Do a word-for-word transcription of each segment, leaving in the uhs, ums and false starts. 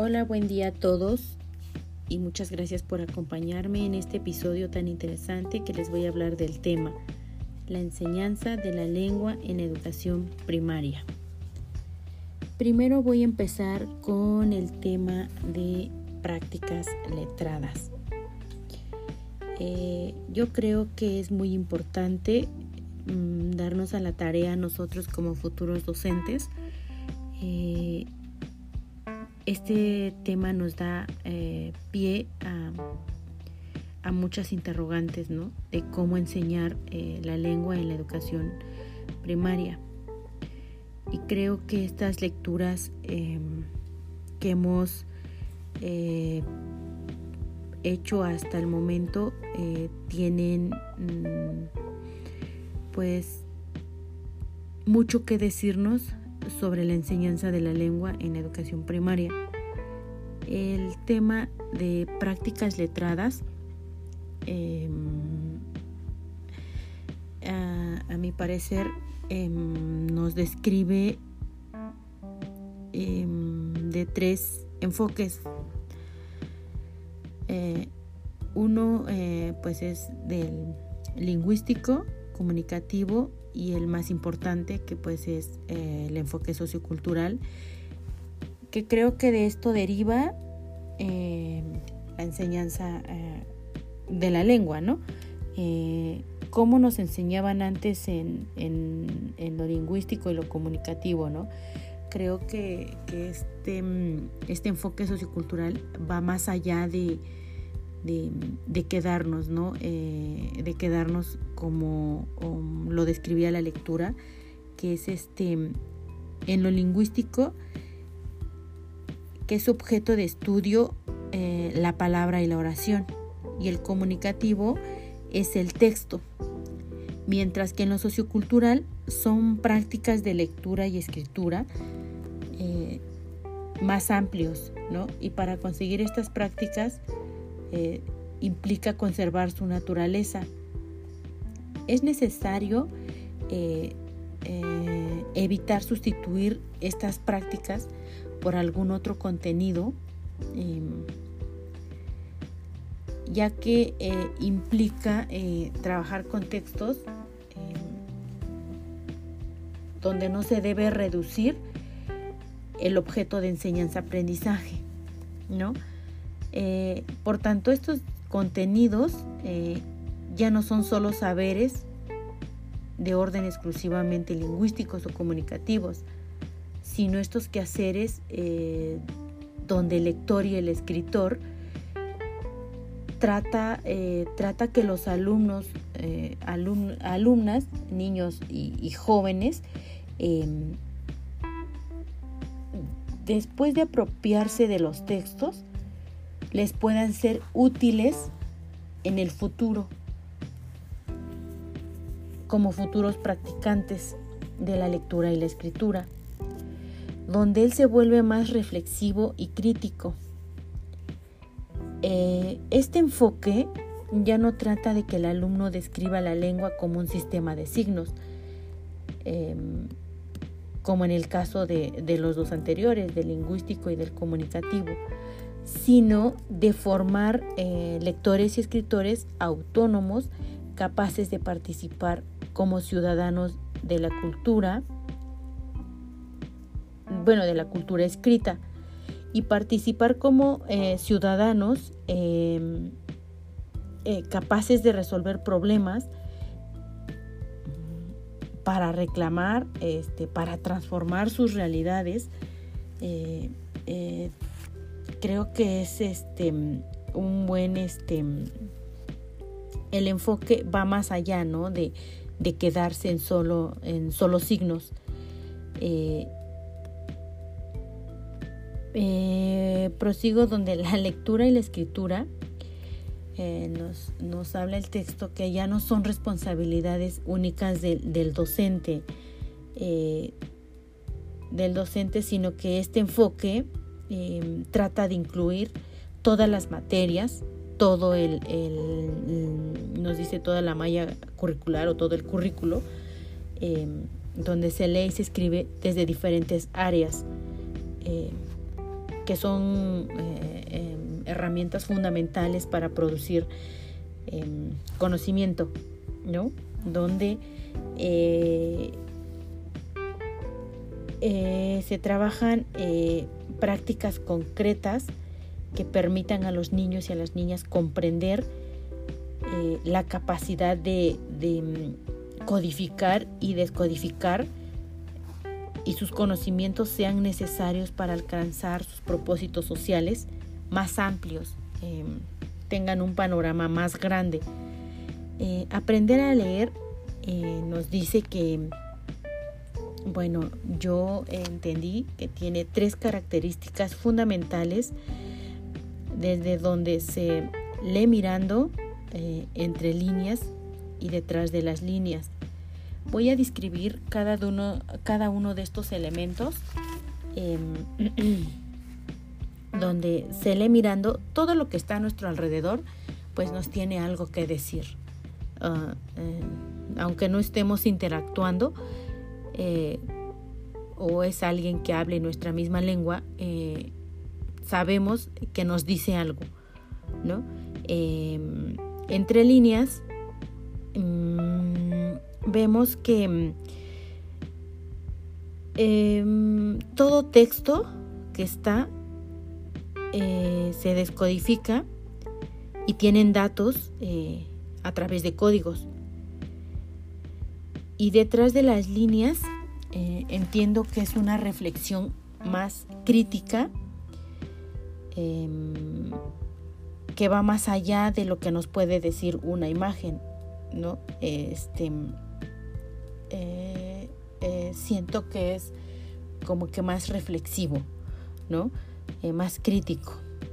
Hola, buen día a todos y muchas gracias por acompañarme en este episodio tan interesante que les voy a hablar del tema, la enseñanza de la lengua en educación primaria. Primero voy a empezar con el tema de prácticas letradas. Eh, yo creo que es muy importante mmm, darnos a la tarea nosotros como futuros docentes. Eh, Este tema nos da eh, pie a, a muchas interrogantes, ¿no? De cómo enseñar eh, la lengua en la educación primaria. Y creo que estas lecturas eh, que hemos eh, hecho hasta el momento eh, tienen mmm, pues mucho que decirnos sobre la enseñanza de la lengua en educación primaria. El tema de prácticas letradas eh, a, a mi parecer eh, nos describe eh, de tres enfoques. Eh, uno eh, pues es del lingüístico, comunicativo y el más importante que pues es eh, el enfoque sociocultural, que creo que de esto deriva eh, la enseñanza eh, de la lengua, ¿no? Eh, cómo nos enseñaban antes en, en, en lo lingüístico y lo comunicativo, ¿no? Creo que, que este, este enfoque sociocultural va más allá de De, de quedarnos, ¿no? Eh, de quedarnos como um, lo describía la lectura, que es este en lo lingüístico, que es objeto de estudio eh, la palabra y la oración, y el comunicativo es el texto, mientras que en lo sociocultural son prácticas de lectura y escritura eh, más amplios, ¿no? Y para conseguir estas prácticas Eh, implica conservar su naturaleza. Es necesario eh, eh, evitar sustituir estas prácticas por algún otro contenido, eh, ya que eh, implica eh, trabajar con textos eh, donde no se debe reducir el objeto de enseñanza-aprendizaje, ¿no? Eh, por tanto, estos contenidos eh, ya no son solo saberes de orden exclusivamente lingüísticos o comunicativos, sino estos quehaceres eh, donde el lector y el escritor trata, eh, trata que los alumnos, eh, alum, alumnas, niños y, y jóvenes, eh, después de apropiarse de los textos, les puedan ser útiles en el futuro como futuros practicantes de la lectura y la escritura, donde él se vuelve más reflexivo y crítico. Eh, este enfoque ya no trata de que el alumno describa la lengua como un sistema de signos, eh, como en el caso de, de los dos anteriores, del lingüístico y del comunicativo, sino de formar eh, lectores y escritores autónomos capaces de participar como ciudadanos de la cultura, bueno, de la cultura escrita, y participar como eh, ciudadanos eh, eh, capaces de resolver problemas para reclamar, este, para transformar sus realidades. Eh, eh, Creo que es este un buen este el enfoque va más allá, ¿no? De, de quedarse en solo en solo signos. Eh, eh, prosigo donde la lectura y la escritura eh, nos, nos habla el texto que ya no son responsabilidades únicas de, del docente, eh, del docente, sino que este enfoque Eh, trata de incluir todas las materias, todo el, el nos dice toda la malla curricular o todo el currículo, eh, donde se lee y se escribe desde diferentes áreas. Eh, que son eh, eh, herramientas fundamentales para producir eh, conocimiento, ¿no? Donde eh, eh, se trabajan eh, prácticas concretas que permitan a los niños y a las niñas comprender eh, la capacidad de, de codificar y descodificar, y sus conocimientos sean necesarios para alcanzar sus propósitos sociales más amplios, eh, tengan un panorama más grande. Eh, aprender a leer eh, nos dice que, bueno, yo entendí que tiene tres características fundamentales, desde donde se lee mirando, eh, entre líneas y detrás de las líneas. Voy a describir cada uno, cada uno de estos elementos, eh, donde se lee mirando. Todo lo que está a nuestro alrededor pues nos tiene algo que decir. Uh, eh, aunque no estemos interactuando eh, o es alguien que hable nuestra misma lengua, eh, sabemos que nos dice algo, ¿no? Eh, entre líneas mmm, vemos que eh, todo texto que está eh, se descodifica y tienen datos eh, a través de códigos. Y detrás de las líneas eh, entiendo que es una reflexión más crítica, eh, que va más allá de lo que nos puede decir una imagen, ¿no? Este, eh, eh, siento que es como que más reflexivo, ¿no? Eh, más crítico.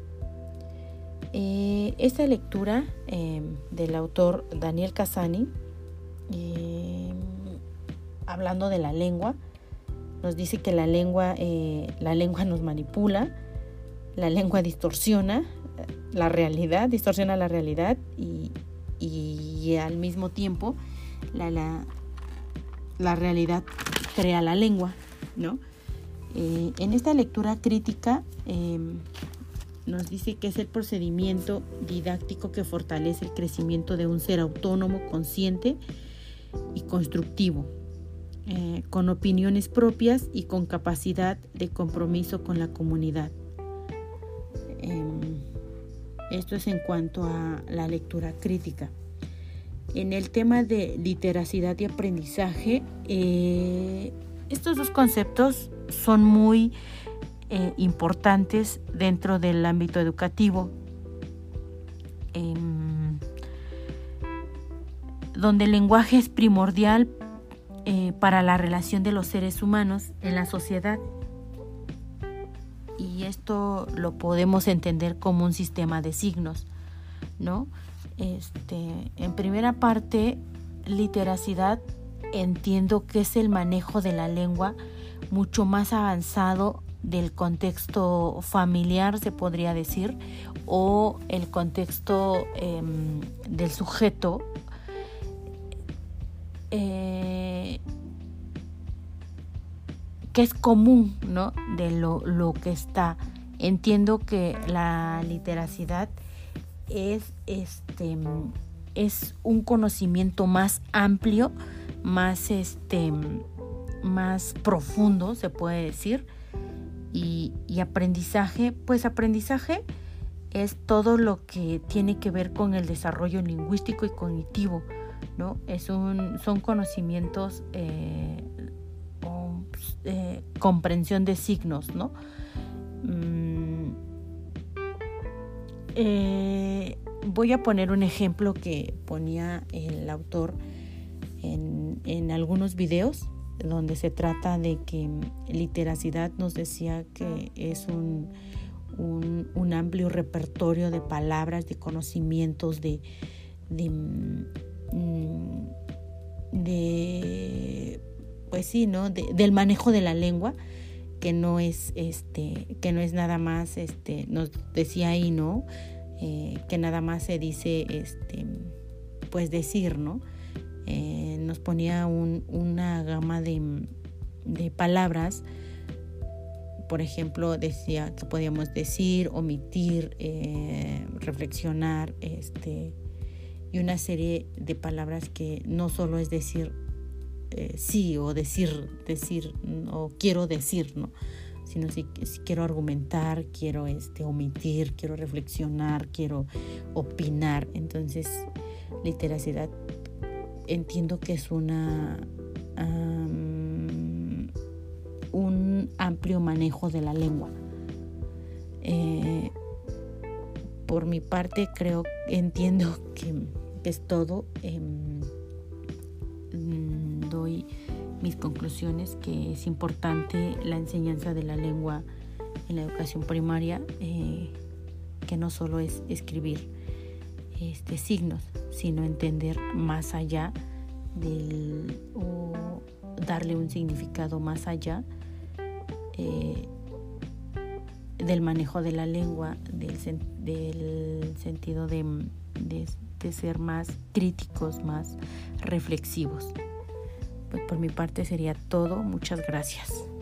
Eh, esta lectura eh, del autor Daniel Cassani, eh, hablando de la lengua, nos dice que la lengua, eh, la lengua nos manipula, la lengua distorsiona la realidad, distorsiona la realidad y, y al mismo tiempo la, la, la realidad crea la lengua, ¿no? Eh, en esta lectura crítica eh, nos dice que es el procedimiento didáctico que fortalece el crecimiento de un ser autónomo, consciente y constructivo, eh, con opiniones propias y con capacidad de compromiso con la comunidad. Eh, esto es en cuanto a la lectura crítica. En el tema de literacidad y aprendizaje, eh, estos dos conceptos son muy eh, importantes dentro del ámbito educativo, eh, donde el lenguaje es primordial eh, para la relación de los seres humanos en la sociedad. Y esto lo podemos entender como un sistema de signos, ¿no? Este, en primera parte, literacidad, entiendo que es el manejo de la lengua mucho más avanzado del contexto familiar, se podría decir, o el contexto eh, del sujeto, eh, que es común, ¿no? De lo, lo que está. Entiendo que la literacidad es, este, es un conocimiento más amplio, más, este, más profundo, se puede decir. Y, y aprendizaje, pues aprendizaje es todo lo que tiene que ver con el desarrollo lingüístico y cognitivo, ¿no? Es un, son conocimientos, eh, o, eh, comprensión de signos, ¿no? Mm, eh, voy a poner un ejemplo que ponía el autor en, en algunos videos, donde se trata de que literacidad nos decía que es un, un, un amplio repertorio de palabras, de conocimientos, de, de, de pues sí, ¿no? De, del manejo de la lengua, que no es este, que no es nada más, este, nos decía ahí, ¿no? Eh, que nada más se dice, este, pues decir, ¿no? Eh, nos ponía un, una gama de, de palabras por ejemplo, decía que podíamos decir, omitir, eh, reflexionar, este, y una serie de palabras que no solo es decir eh, sí o decir, decir o quiero decir, ¿no? Sino si, si quiero argumentar, quiero este, omitir, quiero reflexionar, quiero opinar. Entonces, literacidad entiendo que es una um, un amplio manejo de la lengua. Eh, por mi parte, creo, entiendo que, que es todo. Eh, doy mis conclusiones, que es importante la enseñanza de la lengua en la educación primaria, eh, que no solo es escribir este, signos, sino entender más allá del, o darle un significado más allá eh, del manejo de la lengua, del, del sentido de, de, de ser más críticos, más reflexivos. Pues por mi parte sería todo. Muchas gracias.